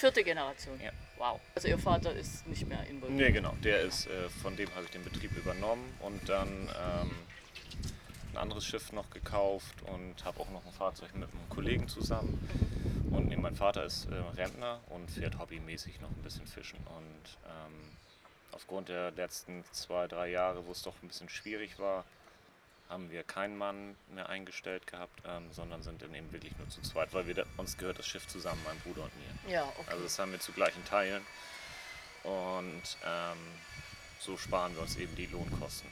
4. Generation? Ja. Wow. Also Ihr Vater ist nicht mehr involviert? Nee, genau. Der ist, von dem habe ich den Betrieb übernommen und dann ein anderes Schiff noch gekauft und habe auch noch ein Fahrzeug mit einem Kollegen zusammen. Und nee, mein Vater ist Rentner und fährt hobbymäßig noch ein bisschen fischen. Und aufgrund der letzten 2-3 Jahre, wo es doch ein bisschen schwierig war, haben wir keinen Mann mehr eingestellt gehabt, sondern sind dann eben wirklich nur zu zweit, weil uns gehört das Schiff zusammen, mein Bruder und mir. Ja, okay. Also das haben wir zu gleichen Teilen und so sparen wir uns eben die Lohnkosten.